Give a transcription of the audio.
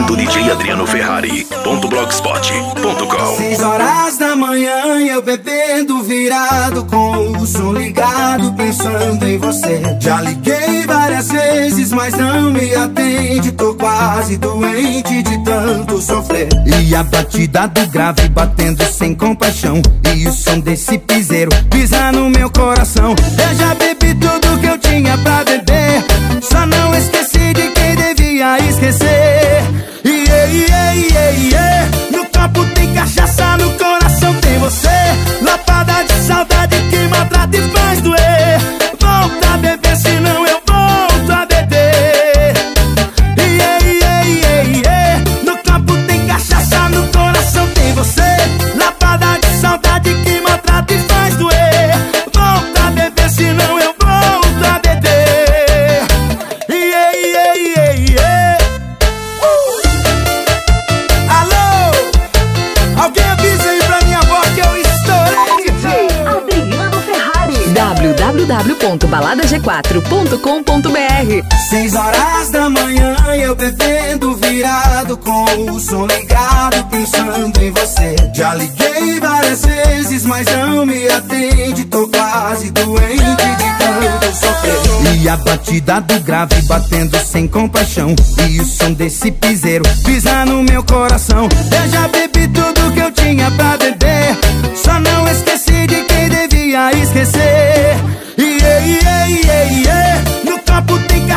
do DJ Adriano Ferrari.blogspot.com. 6 horas da manhã eu bebendo virado, com o som ligado, pensando em você. Já liguei várias vezes, mas não me atende. Tô quase doente de tanto sofrer. E a batida do grave batendo sem compaixão, e o som desse piseiro pisa no meu coração. Eu já bebi tudo que eu tinha pra beber, só não esqueci de quem devia esquecer. No copo tem cachaça, no coração tem você. Lapada de saudade que maltrata e faz doer. Volta a beber, senão eu volto a beber. No copo tem cachaça, no coração tem você. Lapada de saudade que maltrata e faz doer. Volta a beber, senão eu volto a beber. Alô, alguém avisa aí pra minha avó que eu estourei. DJ Adriano Ferrari. www.baladag4.com.br. 6 horas da manhã eu bebendo virado, com o som ligado, pensando em você. Já liguei várias vezes, mas não me atende. Tô quase doente de tanto sofrer. E a batida do grave batendo sem compaixão, e o som desse piseiro pisa no meu coração. Eu já bebi tudo que eu tinha pra beber, só não esqueci de quem devia esquecer. No copo tem